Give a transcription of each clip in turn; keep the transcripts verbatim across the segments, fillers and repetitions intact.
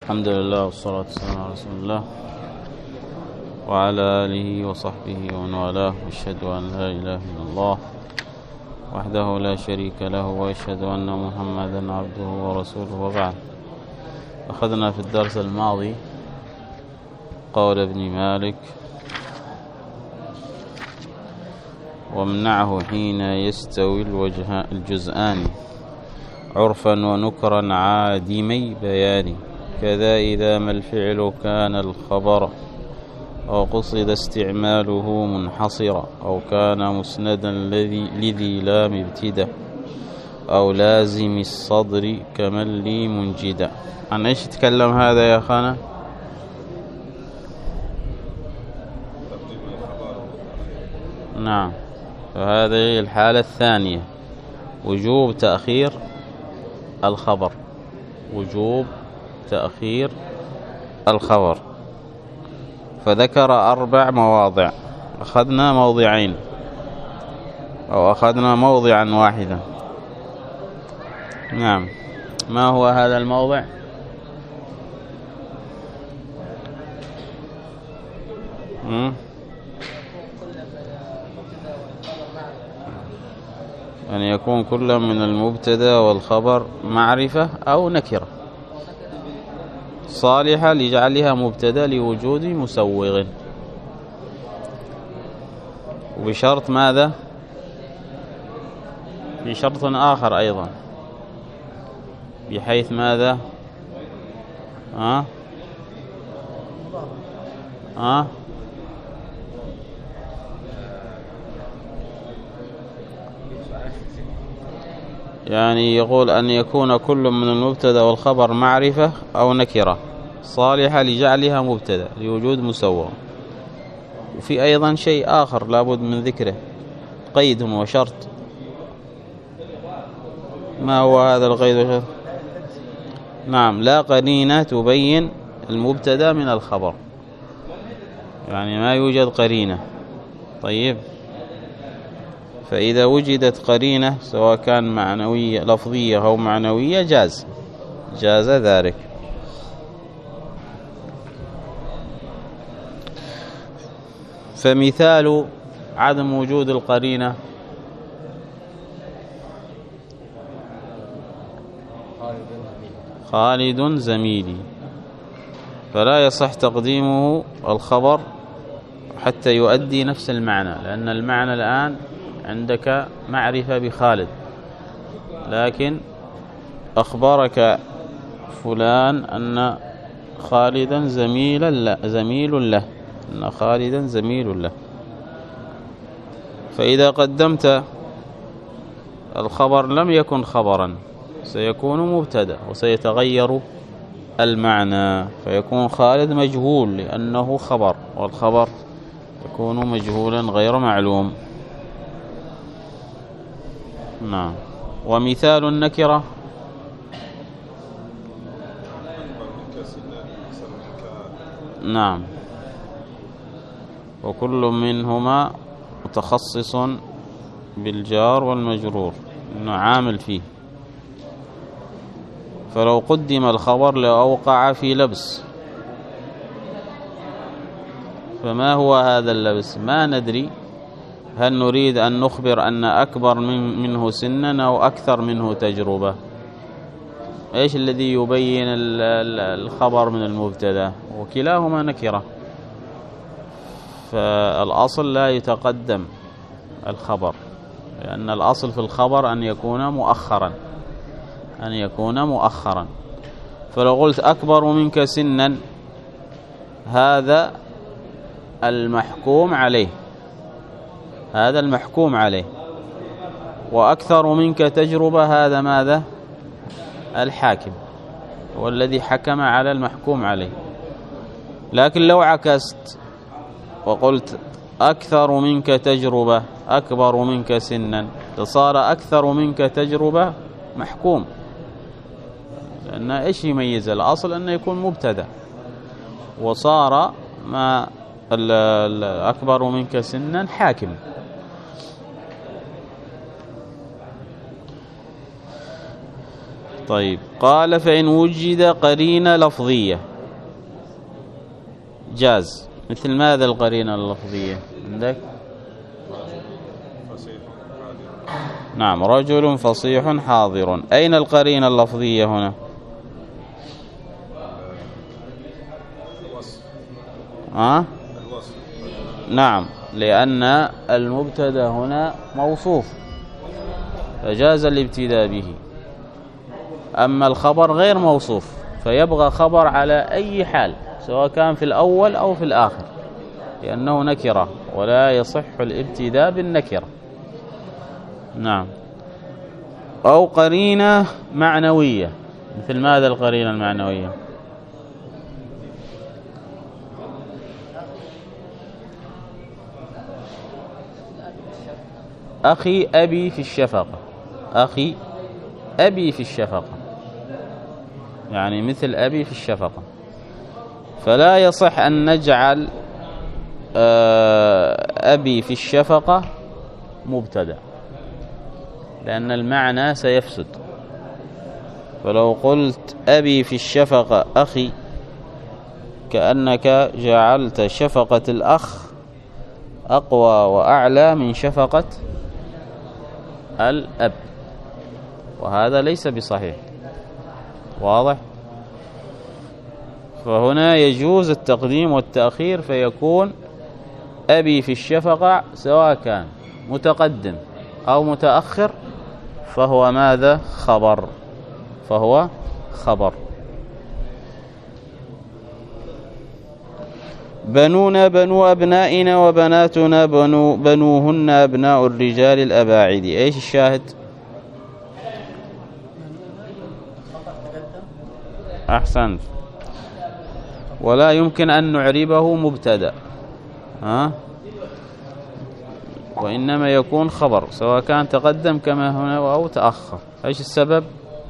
الحمد لله والصلاة والسلام على رسول الله وعلى آله وصحبه ومن والاه، واشهد أن لا إله إلا الله وحده لا شريك له، واشهد أن محمدا عبده ورسوله. وبعد، أخذنا في الدرس الماضي قول ابن مالك: وامنعه حين يستوي الجزآن عرفا ونكرا عادمي بيان، كذا إذا ما الفعل كان الخبر أو قصد استعماله منحصرا، أو كان مسندا لذي لام ابتدا، أو لازم الصدر كمن لي منجدا. عن ايش تكلم هذا يا أخانا؟ نعم، فهذه الحالة الثانية، وجوب تأخير الخبر، وجوب تأخير الخبر. فذكر أربع مواضع، أخذنا موضعين أو أخذنا موضعا واحدا. نعم، ما هو هذا الموضع؟ م? أن يكون كل من المبتدا والخبر معرفة أو نكرة صالحة لجعلها مبتدا لوجود مسوغ، وبشرط ماذا؟ بشرط آخر أيضا، بحيث ماذا؟ ها؟ ها؟ يعني يقول أن يكون كل من المبتدا والخبر معرفة أو نكرة صالحة لجعلها مبتدا لوجود مسوغ. وفي أيضا شيء آخر لابد من ذكره، قيد وشرط. ما هو هذا القيد وشرط؟ نعم، لا قرينة تبين المبتدا من الخبر، يعني ما يوجد قرينة. طيب، فإذا وجدت قرينة سواء كان معنوية لفظية أو معنوية جاز جاز ذلك. فمثال عدم وجود القرينة: خالد زميلي، فلا يصح تقديمه الخبر حتى يؤدي نفس المعنى، لأن المعنى الآن عندك معرفة بخالد، لكن أخبرك فلان أن خالدا زميلا له زميل له أن خالدا زميل له. فإذا قدمت الخبر لم يكن خبرا، سيكون مبتدا وسيتغير المعنى، فيكون خالد مجهول لأنه خبر، والخبر يكون مجهولا غير معلوم. نعم. ومثال النكرة: نعم، وكل منهما متخصص بالجار والمجرور، إنه عامل فيه. فلو قدم الخبر لأوقع في لبس، فما هو هذا اللبس؟ ما ندري، هل نريد أن نخبر أن أكبر من منه سنا أو أكثر منه تجربة؟ إيش الذي يبين الخبر من المبتدا؟ وكلاهما نكرة، فالأصل لا يتقدم الخبر، لأن الأصل في الخبر أن يكون مؤخرا أن يكون مؤخرا فلو قلت أكبر منك سنا، هذا المحكوم عليه هذا المحكوم عليه وأكثر منك تجربة، هذا ماذا؟ الحاكم هو الذي حكم على المحكوم عليه. لكن لو عكست وقلت أكثر منك تجربة أكبر منك سنا، فصار أكثر منك تجربة محكوم، لأن إيش يميز؟ الأصل أنه يكون مبتدا، وصار ما أكبر منك سنا حاكم. طيب قال فإن وجد قرينة لفظية جاز. مثل ماذا القرينة اللفظية عندك؟ نعم رجل فصيح حاضر. أين القرينة اللفظية هنا؟ ها؟ نعم لأن المبتدا هنا موصوف فجاز الابتداء به. أما الخبر غير موصوف فيبغى خبر على أي حال سواء كان في الأول أو في الآخر لأنه نكرة ولا يصح الابتداء بالنكرة. نعم. أو قرينة معنوية. مثل ماذا القرينة المعنوية؟ أخي أبي في الشفقة. أخي أبي في الشفقة يعني مثل أبي في الشفقة. فلا يصح أن نجعل أبي في الشفقة مبتدأ لأن المعنى سيفسد. فلو قلت أبي في الشفقة أخي كأنك جعلت شفقة الأخ أقوى وأعلى من شفقة الأب وهذا ليس بصحيح. واضح؟ فهنا يجوز التقديم والتأخير فيكون أبي في الشفقة سواء كان متقدم أو متأخر فهو ماذا؟ خبر. فهو خبر. بنونا بنو أبنائنا وبناتنا بنو بنوهن أبناء الرجال الأباعد. إيش الشاهد؟ أحسنت. ولا يمكن أن نعربه مبتدأ ها وإنما يكون خبر سواء كان تقدم كما هنا أو تأخر. إيش السبب؟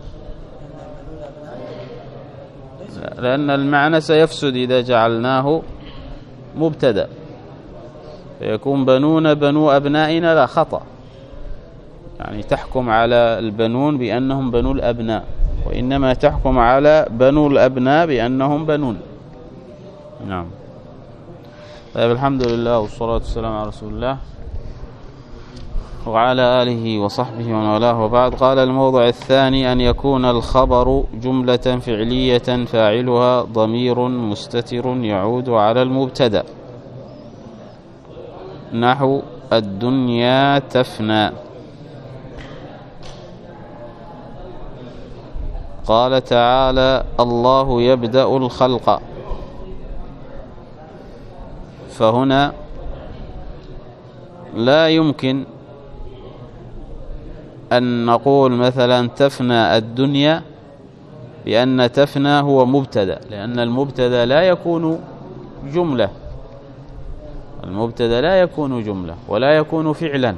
لأن المعنى سيفسد إذا جعلناه مبتدأ فيكون بنون بنو أبنائنا لا خطأ يعني تحكم على البنون بأنهم بنو الأبناء وإنما تحكم على بنو الأبناء بأنهم بنون. نعم. طيب الحمد لله والصلاة والسلام على رسول الله وعلى آله وصحبه ومن والاه وبعد. قال الموضع الثاني أن يكون الخبر جملة فعلية فاعلها ضمير مستتر يعود على المبتدأ نحو الدنيا تفنى. قال تعالى الله يبدأ الخلق. فهنا لا يمكن أن نقول مثلا تفنى الدنيا بأن تفنى هو مبتدأ لأن المبتدأ لا يكون جملة. المبتدأ لا يكون جملة ولا يكون فعلا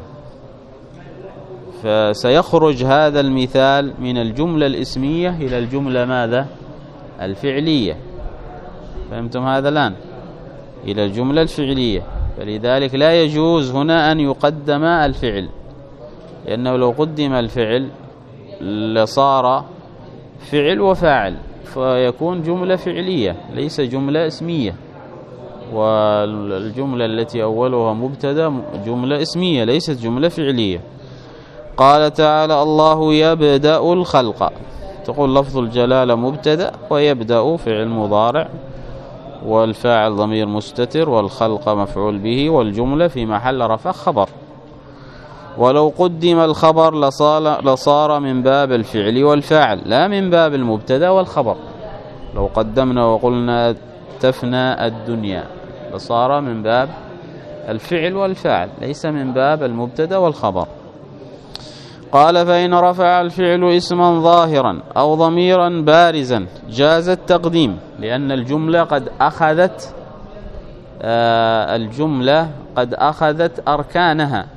فسيخرج هذا المثال من الجملة الاسمية إلى الجملة ماذا؟ الفعلية. فهمتم هذا الآن؟ إلى الجملة الفعلية. فلذلك لا يجوز هنا أن يقدم الفعل لأنه لو قدم الفعل لصار فعل وفاعل فيكون جملة فعلية ليس جملة اسمية والجملة التي أولها مبتدأ جملة اسمية ليست جملة فعلية. قال تعالى الله يبدأ الخلق تقول لفظ الجلالة مبتدأ ويبدأ فعل مضارع والفاعل ضمير مستتر والخلق مفعول به والجملة في محل رفع خبر. ولو قدم الخبر لصار من باب الفعل والفاعل لا من باب المبتدا والخبر. لو قدمنا وقلنا تفنى الدنيا لصار من باب الفعل والفاعل ليس من باب المبتدا والخبر. قال فإن رفع الفعل اسما ظاهرا أو ضميرا بارزا جاز التقديم لأن الجملة قد أخذت آه الجملة قد أخذت أركانها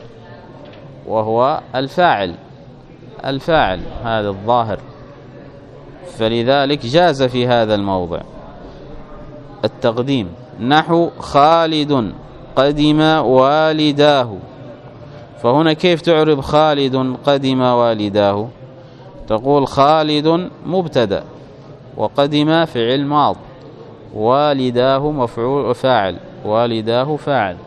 وهو الفاعل الفاعل هذا الظاهر فلذلك جاز في هذا الموضع التقديم نحو خالد قدم والداه. فهنا كيف تعرب خالد قدم والداه؟ تقول خالد مبتدأ، وقدم فعل ماض، والداه مفعول فاعل، والداه فاعل،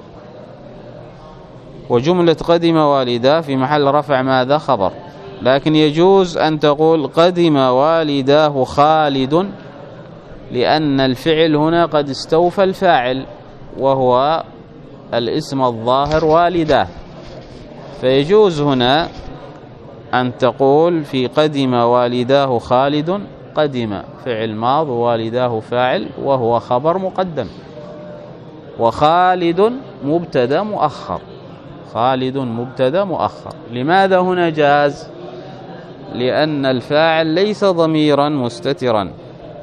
وجملة قدم والداه في محل رفع ماذا؟ خبر. لكن يجوز أن تقول قدم والداه خالد، لأن الفعل هنا قد استوفى الفاعل وهو الاسم الظاهر والداه، فيجوز هنا أن تقول في قدم والداه خالد قدم فعل ماض والداه فاعل وهو خبر مقدم، وخالد مبتدا مؤخر، خالد مبتدا مؤخر. لماذا هنا جاز؟ لأن الفاعل ليس ضميرا مستترا،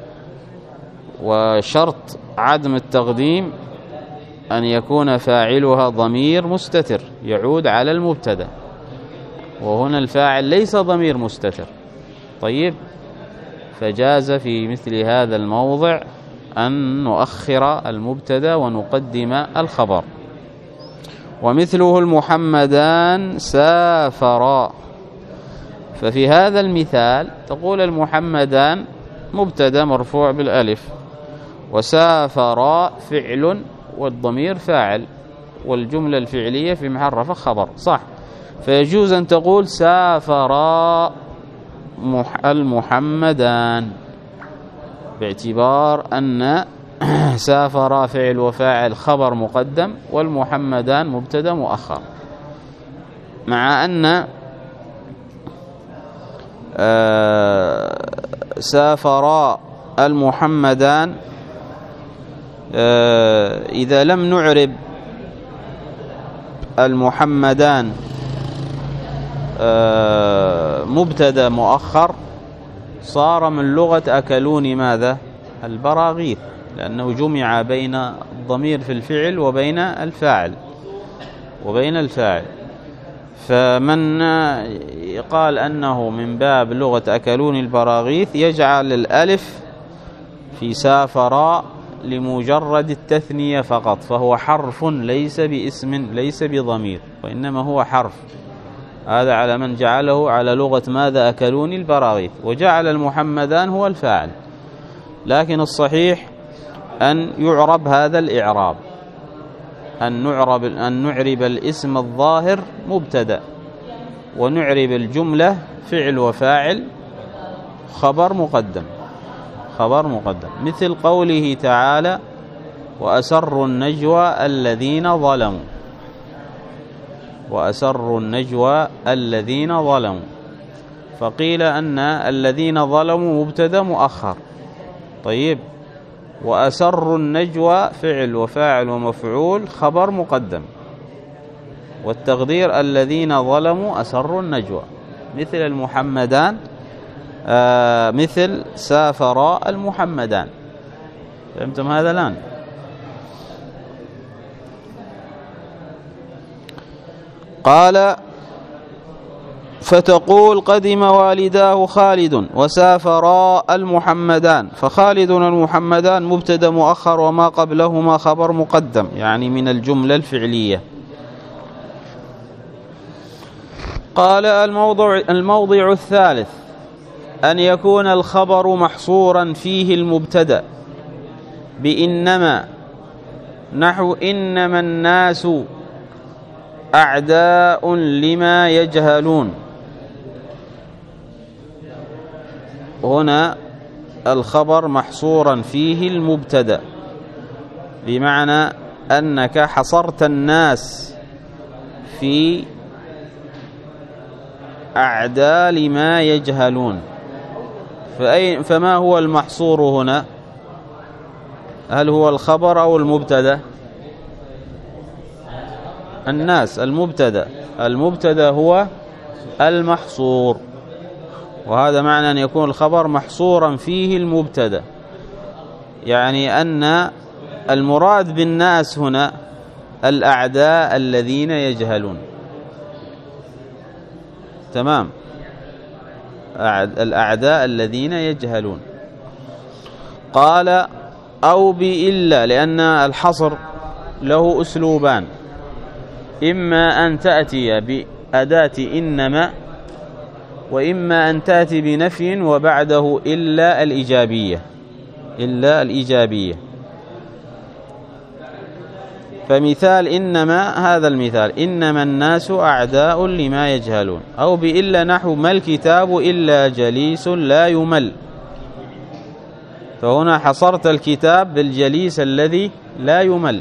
وشرط عدم التقديم أن يكون فاعلها ضمير مستتر يعود على المبتدا، وهنا الفاعل ليس ضمير مستتر. طيب، فجاز في مثل هذا الموضع أن نؤخر المبتدا ونقدم الخبر. ومثله المحمدان سافرا، ففي هذا المثال تقول المحمدان مبتدا مرفوع بالألف، وسافرا فعل والضمير فاعل، والجملة الفعلية في محل رفع خبر، صح؟ فيجوز أن تقول سافرا المحمدان، باعتبار أن سافرا فعل وفاعل خبر مقدم، والمحمدان مبتدا مؤخر، مع أن سافرا المحمدان إذا لم نعرب المحمدان مبتدا مؤخر صار من لغة أكلوني ماذا؟ البراغيث، لأنه جمع بين الضمير في الفعل وبين الفاعل وبين الفاعل فمن قال أنه من باب لغة أكلوني البراغيث يجعل الألف في سافرا لمجرد التثنية فقط، فهو حرف ليس باسم ليس بضمير، وإنما هو حرف. هذا على من جعله على لغة ماذا؟ أكلوني البراغيث، وجعل المحمدان هو الفاعل. لكن الصحيح أن يعرب هذا الإعراب، أن نعرب أن نعرب الاسم الظاهر مبتدأ، ونعرب الجملة فعل وفاعل خبر مقدم، خبر مقدم، مثل قوله تعالى وأسروا النجوى الذين ظلموا، وأسروا النجوى الذين ظلموا، فقيل أن الذين ظلموا مبتدا مؤخر. طيب، وأسروا النجوى فعل وفاعل ومفعول خبر مقدم، والتقدير الذين ظلموا أسروا النجوى، مثل المحمدان آه مثل سافرا المحمدان. فهمتم هذا الآن؟ قال فتقول قدم والداه خالد وسافرا المحمدان، فخالد والمحمدان مبتدا مؤخر وما قبلهما خبر مقدم، يعني من الجملة الفعلية. قال الموضع, الموضع الثالث أن يكون الخبر محصورا فيه المبتدا بإنما، نحو إنما الناس أعداء لما يجهلون. هنا الخبر محصورا فيه المبتدا، بمعنى أنك حصرت الناس في أعداء لما يجهلون. فأي فما هو المحصور هنا؟ هل هو الخبر أو المبتدا؟ الناس المبتدا، المبتدا هو المحصور، وهذا معنى أن يكون الخبر محصورا فيه المبتدا، يعني أن المراد بالناس هنا الأعداء الذين يجهلون. تمام، الأعداء الذين يجهلون. قال أو بإلا، لأن الحصر له أسلوبان، إما أن تأتي بأداة إنما وإما أن تأتي بنفي وبعده إلا الإيجابية إلا الإيجابية. فمثال إنما، هذا المثال: إنما الناس أعداء لما يجهلون، أو بإلا نحو ما الكتاب إلا جليس لا يمل. فهنا حصرت الكتاب بالجليس الذي لا يمل.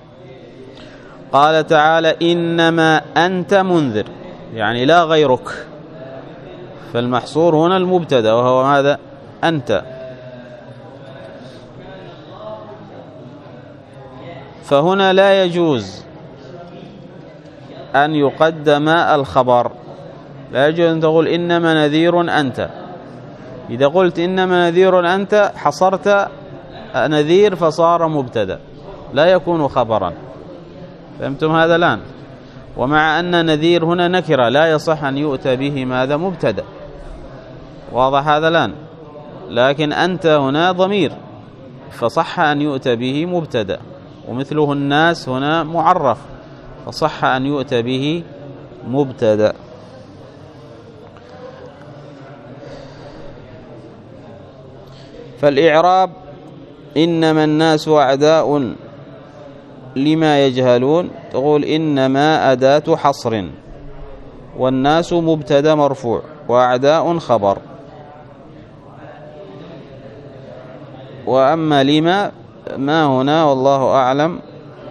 قال تعالى: إنما أنت منذر، يعني لا غيرك. فالمحصور هنا المبتدأ وهو ماذا؟ أنت. فهنا لا يجوز أن يقدم الخبر، لا يجوز أن تقول إنما نذير أنت. إذا قلت إنما نذير أنت حصرت نذير فصار مبتدأ، لا يكون خبرا. فهمتم هذا الآن؟ ومع أن نذير هنا نكرة لا يصح أن يؤتى به ماذا؟ مبتدأ. واضح هذا الآن؟ لكن أنت هنا ضمير فصح أن يؤتى به مبتدأ، ومثله الناس هنا معرف فصح أن يؤتى به مبتدأ. فالإعراب: إنما الناس أعداء لما يجهلون، تقول إنما أداة حصر، والناس مبتدأ مرفوع، وأعداء خبر. وأما لما ما هنا والله أعلم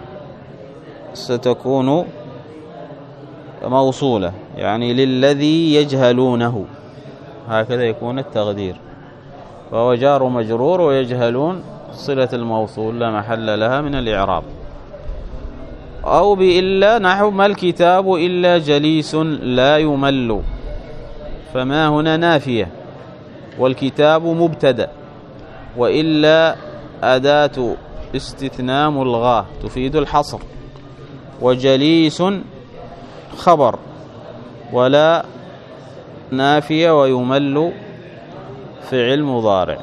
ستكون موصولة، يعني للذي يجهلونه، هكذا يكون التقدير. فهو جار مجرور، ويجهلون صلة الموصول لا محل لها من الإعراب. أو بإلا نحو ما الكتاب إلا جليس لا يمل، فما هنا نافية، والكتاب مبتدأ، وإلا أداة استثناء ملغاة تفيد الحصر، وجليس خبر، ولا نافية، ويمل فعل مضارع،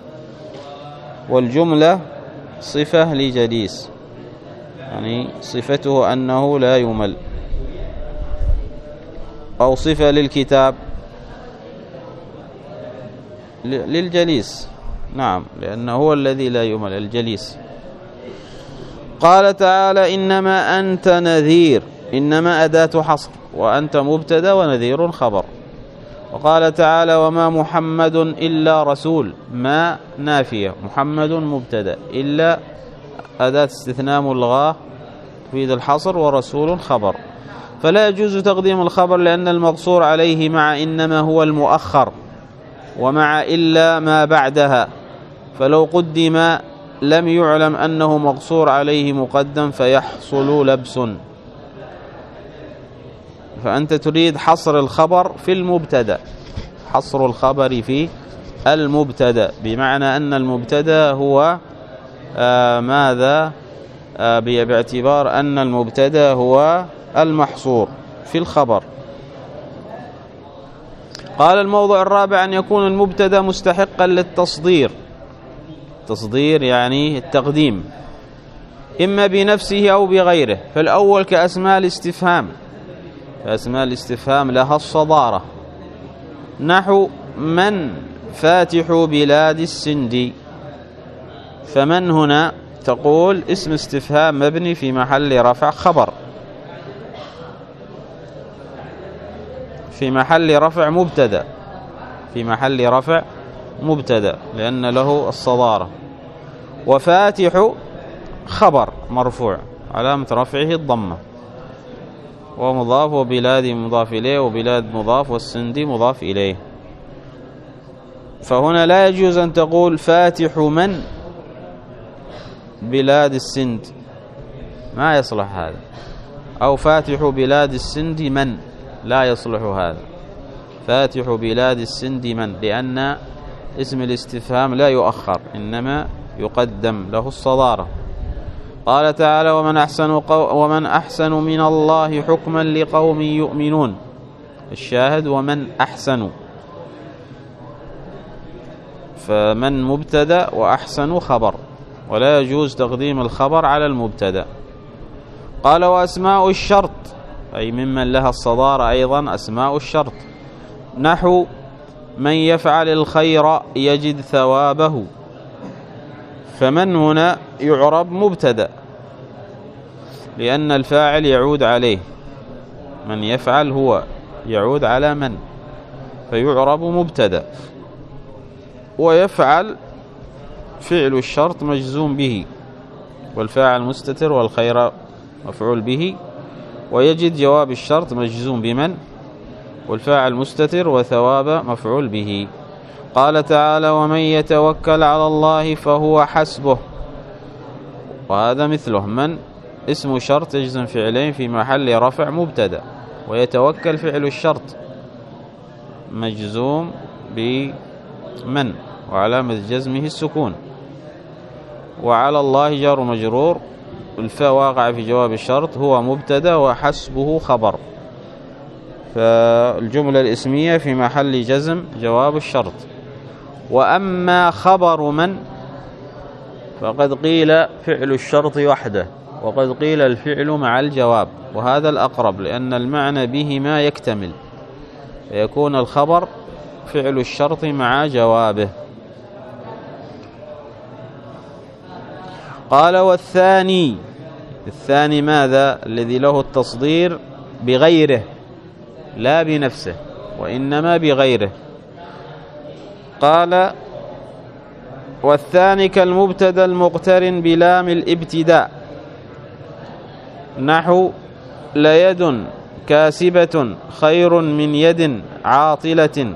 والجملة صفة لجليس، يعني صفته أنه لا يمل، أو صفة للكتاب للجليس، نعم، لأنه هو الذي لا يمل، الجليس. قال تعالى: إنما أنت نذير، إنما أداة حصر، وأنت مبتدأ، ونذير خبر. وقال تعالى: وما محمد إلا رسول، ما نافية، محمد مبتدأ، إلا أداة استثناء ملغاة تفيد الحصر، ورسول خبر. فلا يجوز تقديم الخبر لأن المقصور عليه مع إنما هو المؤخر، ومع إلا ما بعدها، فلو قدم لم يعلم أنه مقصور عليه مقدم فيحصل لبس. فأنت تريد حصر الخبر في المبتدأ، حصر الخبر في المبتدأ، بمعنى أن المبتدأ هو آه ماذا آه باعتبار أن المبتدأ هو المحصور في الخبر. قال: الموضوع الرابع أن يكون المبتدأ مستحقا للتصدير، تصدير يعني التقديم، إما بنفسه أو بغيره. فالأول كأسماء الاستفهام، فأسماء الاستفهام لها الصدارة، نحو من فاتح بلاد السند، فمن هنا تقول اسم استفهام مبني في محل رفع خبر، في محل رفع مبتدأ، في محل رفع مبتدأ لأن له الصدارة. وفاتح خبر مرفوع علامة رفعه الضمة، ومضاف، وبلاد مضاف إليه، وبلاد مضاف، والسند مضاف إليه. فهنا لا يجوز أن تقول فاتح من بلاد السند، ما يصلح هذا، أو فاتح بلاد السند من، لا يصلح هذا. فاتح بلاد السند من، لأن اسم الاستفهام لا يؤخر إنما يقدم له الصدارة. قال تعالى: ومن أحسن, قو ومن أحسن من الله حكما لقوم يؤمنون. الشاهد ومن أحسن، فمن مبتدأ وأحسن خبر، ولا يجوز تقديم الخبر على المبتدأ. قال: وأسماء الشرط، أي ممن لها الصدارة أيضا أسماء الشرط، نحو من يفعل الخير يجد ثوابه، فمن هنا يعرب مبتدأ لأن الفاعل يعود عليه، من يفعل هو يعود على من، فيعرب مبتدأ. ويفعل فعل الشرط مجزوم به، والفاعل مستتر، والخير مفعول به. ويجد جواب الشرط مجزوم بمن، والفاعل مستتر، وثواب مفعول به. قال تعالى ومن يتوكل على الله فهو حسبه، وهذا مثله. من اسم شرط يجزم فعلين في محل رفع مبتدأ، ويتوكل فعل الشرط مجزوم بمن وعلامة جزمه السكون، وعلى الله جار مجرور، الفاء واقع في جواب الشرط، هو مبتدأ وحسبه خبر، فالجملة الاسمية في محل جزم جواب الشرط. وأما خبر من فقد قيل فعل الشرط وحده، وقد قيل الفعل مع الجواب، وهذا الأقرب لأن المعنى بهما يكتمل، فيكون الخبر فعل الشرط مع جوابه. قال والثاني، الثاني ماذا؟ الذي له التصدير بغيره لا بنفسه، وإنما بغيره. قال والثاني كالمبتدا المقترن بلام الابتداء، نحو ليد كاسبة خير من يد عاطلة.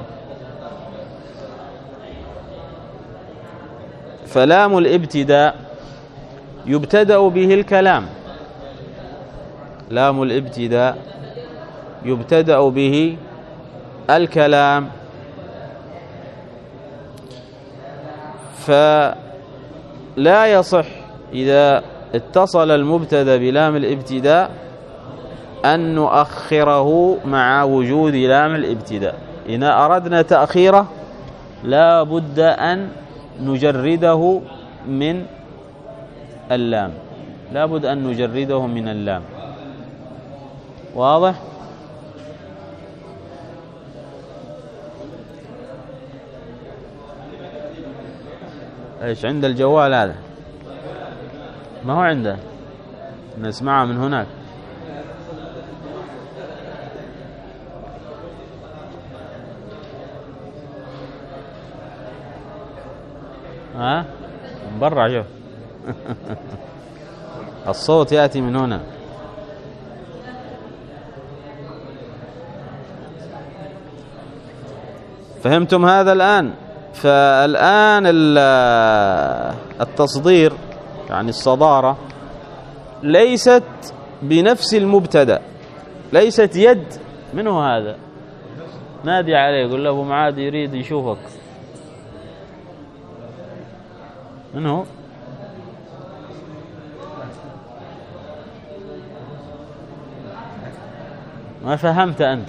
فلام الابتداء يبتدأ به الكلام، لام الابتداء يبتدأ به الكلام، فلا يصح إذا اتصل المبتدأ بلام الابتداء أن نؤخره مع وجود لام الابتداء. إن أردنا تأخيره لا بد أن نجرده من اللام، لا بد أن نجرده من اللام. واضح؟ ايش عند الجوال هذا؟ ما هو عنده، نسمعه من هناك. ها برا شوف الصوت يأتي من هنا. فهمتم هذا الآن؟ فالآن التصدير يعني الصدارة ليست بنفس المبتدأ، ليست يد. من هو هذا؟ نادي عليه، يقول له أبو معاذ يريد يشوفك. من هو؟ ما فهمت أنت؟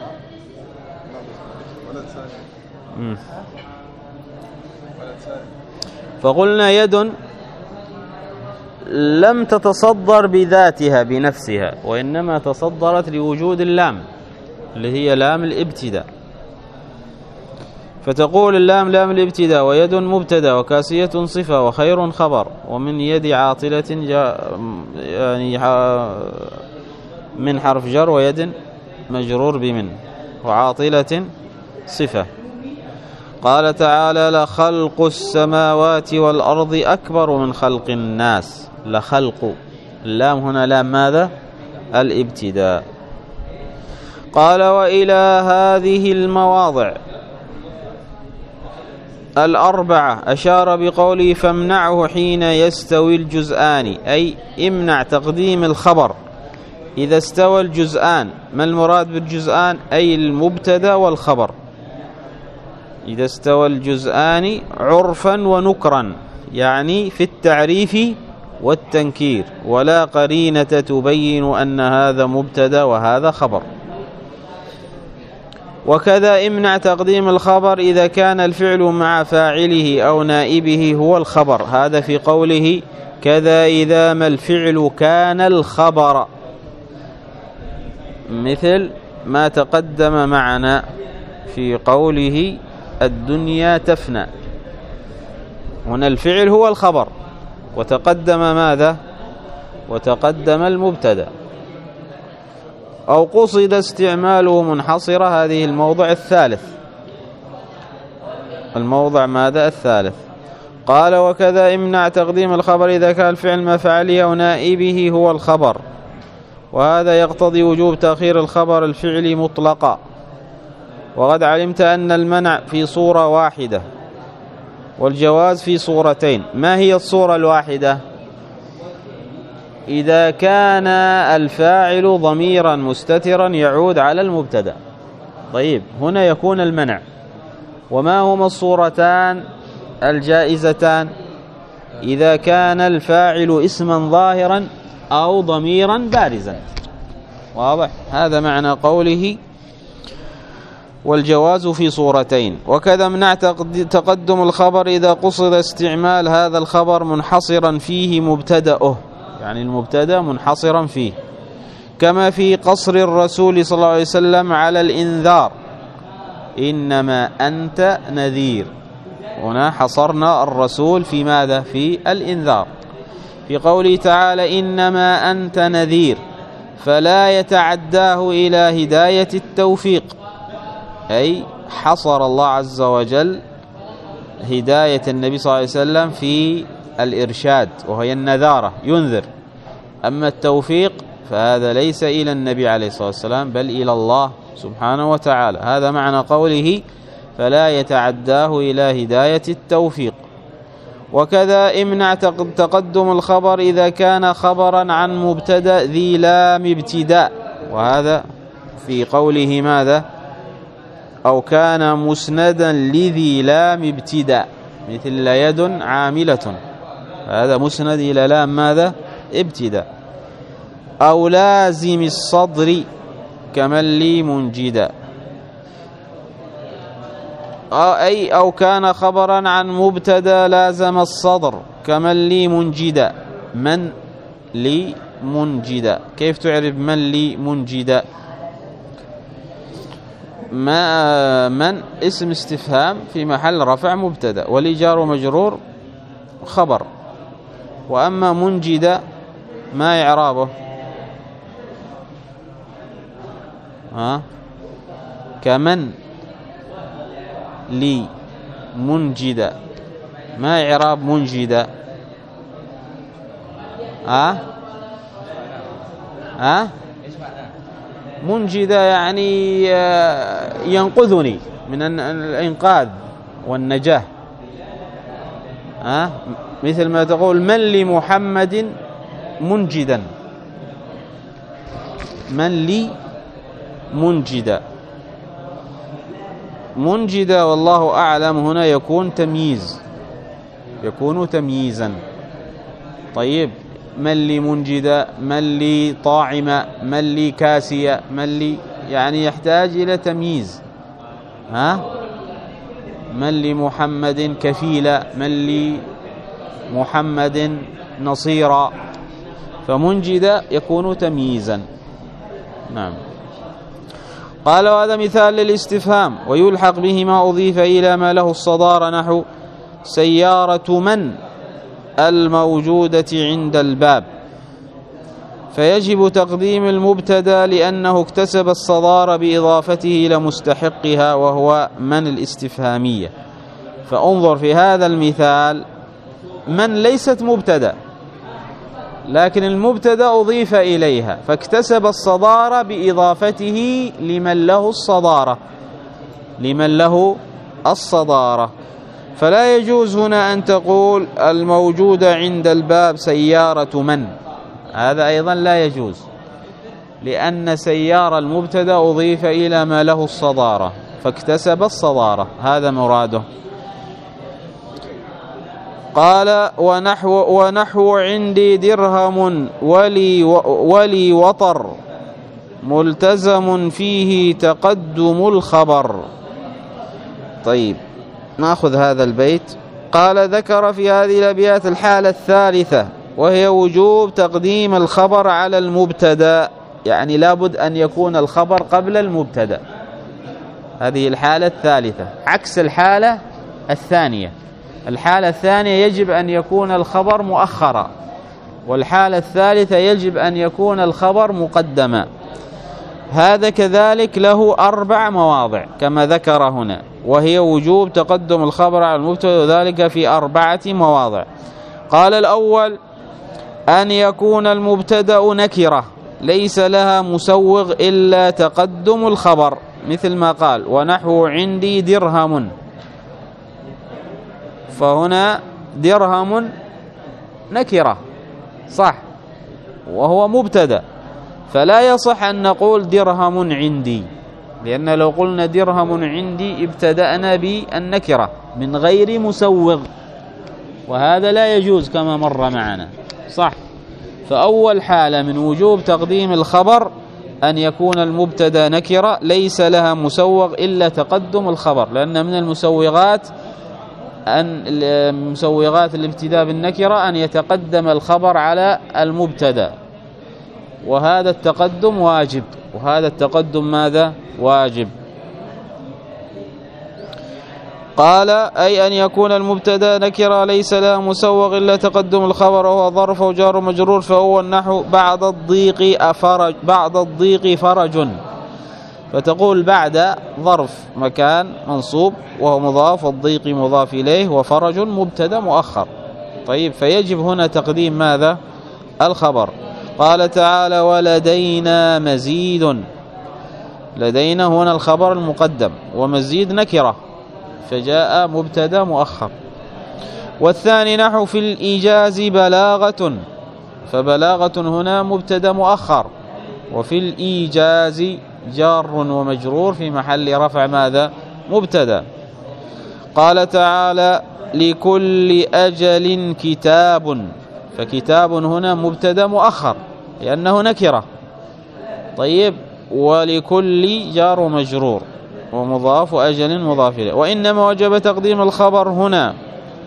مم. فقلنا يد لم تتصدر بذاتها بنفسها، وإنما تصدرت لوجود اللام اللي هي لام الابتداء، فتقول اللام لام الابتداء، ويد مبتدا، وكاسية صفة، وخير خبر، ومن يد عاطلة جاء يعني من حرف جر، ويد مجرور بمن، وعاطلة صفة. قال تعالى لخلق السماوات والأرض أكبر من خلق الناس. لخلق، اللام هنا لام ماذا؟ الابتداء. قال وإلى هذه المواضع الأربعة أشار بقوله فامنعه حين يستوي الجزآن، أي امنع تقديم الخبر إذا استوى الجزآن. ما المراد بالجزآن؟ أي المبتدا والخبر، إذا استوى الجزآن عرفا ونكرا، يعني في التعريف والتنكير، ولا قرينة تبين أن هذا مبتدا وهذا خبر. وكذا امنع تقديم الخبر إذا كان الفعل مع فاعله أو نائبه هو الخبر، هذا في قوله كذا إذا ما الفعل كان الخبر، مثل ما تقدم معنا في قوله الدنيا تفنى. هنا الفعل هو الخبر، وتقدم ماذا؟ وتقدم المبتدأ. أو قصد استعماله منحصرة، هذه الموضع الثالث، الموضع ماذا؟ الثالث. قال وكذا امنع تقديم الخبر إذا كان الفعل مفعله أو نائبه هو الخبر، وهذا يقتضي وجوب تأخير الخبر الفعلي مطلقا. وقد علمت أن المنع في صورة واحدة والجواز في صورتين. ما هي الصورة الواحدة؟ إذا كان الفاعل ضميرا مستترا يعود على المبتدأ. طيب، هنا يكون المنع. وما هما الصورتان الجائزتان؟ إذا كان الفاعل اسما ظاهرا أو ضميرا بارزا. واضح؟ هذا معنى قوله والجواز في صورتين. وكذا امنع تقدم الخبر إذا قصد استعمال هذا الخبر منحصرا فيه مبتدأه، يعني المبتدأ منحصرا فيه، كما في قصر الرسول صلى الله عليه وسلم على الإنذار إنما أنت نذير. هنا حصرنا الرسول في ماذا؟ في الإنذار. في قوله تعالى إنما أنت نذير فلا يتعداه إلى هداية التوفيق، أي حصر الله عز وجل هداية النبي صلى الله عليه وسلم في الإرشاد وهي النذارة، ينذر. أما التوفيق فهذا ليس إلى النبي عليه الصلاة والسلام بل إلى الله سبحانه وتعالى. هذا معنى قوله فلا يتعداه إلى هداية التوفيق. وكذا امنع تقدم الخبر إذا كان خبرا عن مبتدأ ذي لام ابتداء، وهذا في قوله ماذا؟ أو كان مسندا لذي لام ابتداء، مثل لا يد عاملة، هذا مسند إلى لام ماذا؟ ابتداء. أو لازم الصدر كمن لي منجدا، أي أو كان خبرا عن مبتدا لازم الصدر كمن لي منجدا. من لي منجدا، كيف تعرف من لي منجدا؟ ما من اسم استفهام في محل رفع مبتدا، والجار ومجرور خبر. وأما منجدا ما إعرابه؟ ها كمن لي منجدا، ما إعراب منجدا؟ ها ها منجدا يعني ينقذني من الإنقاذ والنجاة. ها مثل ما تقول من لمحمد منجدا، من لي منجدا. منجدا والله أعلم هنا يكون تمييز، يكون تمييزا. طيب، من لي منجدا، من لي طاعمة، من لي كاسية، من لي، يعني يحتاج إلى تمييز. ها من لمحمد كفيلا، من لي محمد نصيرا، فمنجدا يكون تمييزا. نعم. قال وهذا مثال للاستفهام، ويلحق به ما أضيف إلى ما له الصدارة، نحو سيارة من الموجودة عند الباب، فيجب تقديم المبتدا لأنه اكتسب الصدارة بإضافته إلى مستحقها وهو من الاستفهامية. فانظر في هذا المثال، من ليست مبتدا لكن المبتدا أضيف إليها فاكتسب الصدارة بإضافته لمن له الصدارة، لمن له الصدارة. فلا يجوز هنا أن تقول الموجودة عند الباب سيارة من، هذا أيضا لا يجوز، لأن سيارة المبتدا أضيف إلى ما له الصدارة فاكتسب الصدارة، هذا مراده. قال ونحو, ونحو عندي درهم ولي, ولي وطر ملتزم فيه تقدم الخبر. طيب، نأخذ هذا البيت. قال ذكر في هذه الأبيات الحالة الثالثة، وهي وجوب تقديم الخبر على المبتدا، يعني لابد أن يكون الخبر قبل المبتدا. هذه الحالة الثالثة عكس الحالة الثانية. الحالة الثانية يجب أن يكون الخبر مؤخرا، والحالة الثالثة يجب أن يكون الخبر مقدما. هذا كذلك له أربع مواضع كما ذكر هنا، وهي وجوب تقدم الخبر على المبتدأ، وذلك في أربعة مواضع. قال الأول أن يكون المبتدأ نكرة ليس لها مسوغ إلا تقدم الخبر، مثل ما قال ونحو عندي درهم، فهنا درهم نكرة صح وهو مبتدأ، فلا يصح أن نقول درهم عندي، لأن لو قلنا درهم عندي ابتدأنا بالنكرة من غير مسوغ، وهذا لا يجوز كما مر معنا صح. فأول حالة من وجوب تقديم الخبر أن يكون المبتدأ نكرة ليس لها مسوغ إلا تقدم الخبر، لأن من المسوغات أن مسوغات الابتداء بالنكرة أن يتقدم الخبر على المبتدأ، وهذا التقدم واجب، وهذا التقدم ماذا؟ واجب. قال أي أن يكون المبتدأ نكرة ليس لها مسوغ إلا تقدم الخبر، وهو ظرف وجار مجرور، فهو النحو بعد الضيق أفرج، بعد الضيق فرج، فتقول بعد ظرف مكان منصوب وهو مضاف، والضيق مضاف إليه، وفرج مبتدأ مؤخر. طيب فيجب هنا تقديم ماذا؟ الخبر. قال تعالى ولدينا مزيد، لدينا هنا الخبر المقدم، ومزيد نكرة فجاء مبتدأ مؤخر. والثاني نحو في الإيجاز بلاغة، فبلاغة هنا مبتدأ مؤخر، وفي الإيجاز جار ومجرور في محل رفع ماذا؟ مبتدأ. قال تعالى لكل أجل كتاب، فكتاب هنا مبتدأ مؤخر لأنه نكرة. طيب ولكل جار ومجرور ومضاف أجل مضاف إليه. وإنما وجب تقديم الخبر هنا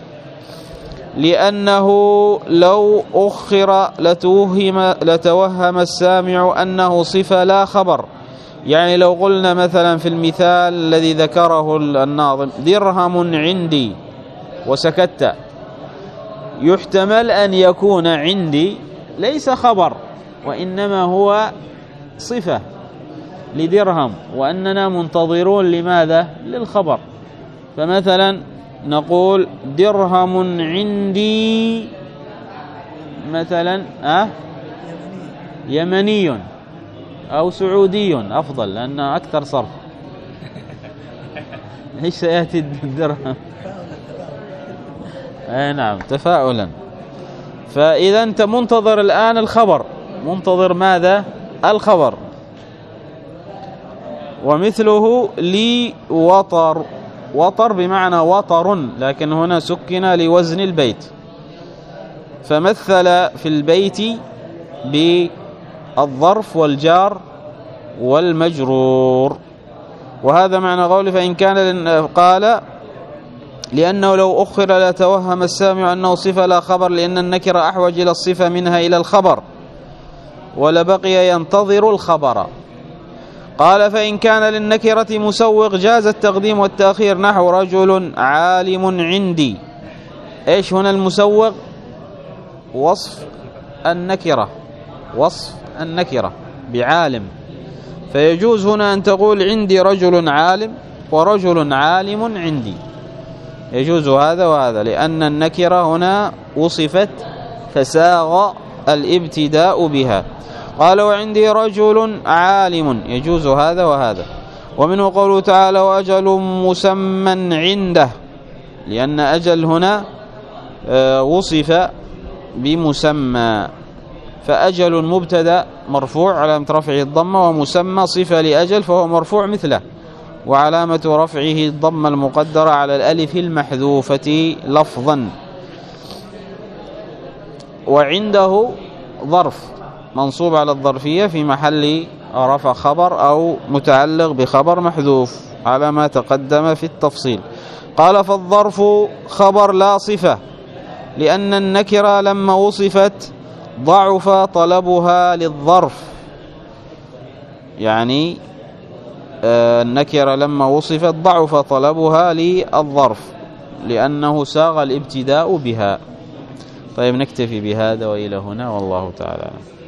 لأنه لو أخر لتوهم, لتوهم السامع أنه صفة لا خبر. يعني لو قلنا مثلا في المثال الذي ذكره الناظم درهم عندي وسكت، يحتمل أن يكون عندي ليس خبر وإنما هو صفة لدرهم، وأننا منتظرون لماذا؟ للخبر. فمثلا نقول درهم عندي مثلا أه يمني أو سعودي أفضل لأنه أكثر صرف. إيش سيأتي الدرهم؟ أي نعم تفاؤلا. فإذا أنت منتظر الآن الخبر، منتظر ماذا؟ الخبر. ومثله لي وطر، وطر بمعنى وطر لكن هنا سكن لوزن البيت، فمثل في البيت بالظرف والجار والمجرور. وهذا معنى قوله فإن كان قال لأنه لو أخر لتوهم السامع أنه صفة لا خبر، لأن النكرة أحوج إلى الصفة منها إلى الخبر، ولبقي ينتظر الخبر. قال فإن كان للنكرة مسوغ جاز التقديم والتأخير نحو رجل عالم عندي. إيش هنا المسوغ؟ وصف النكرة، وصف النكرة بعالم، فيجوز هنا أن تقول عندي رجل عالم ورجل عالم عندي، يجوز هذا وهذا، لأن النكرة هنا وصفت فساغ الابتداء بها. قال وعندي رجل عالم، يجوز هذا وهذا. ومنه قوله تعالى وأجل مسمى عنده، لأن أجل هنا وصف بمسمى، فأجل مبتدأ مرفوع علامة رفعه الضمة، ومسمى صفة لأجل فهو مرفوع مثله، وعلامة رفعه الضمة المقدرة على الألف المحذوفة لفظا. وعنده ظرف منصوب على الظرفية في محل رفع خبر أو متعلق بخبر محذوف على ما تقدم في التفصيل. قال فالظرف خبر لا صفة، لأن النكرة لما وصفت ضعف طلبها للظرف، يعني النكرة لما وصفت ضعف طلبها للظرف لأنه ساغ الابتداء بها. طيب نكتفي بهذا وإلى هنا والله تعالى.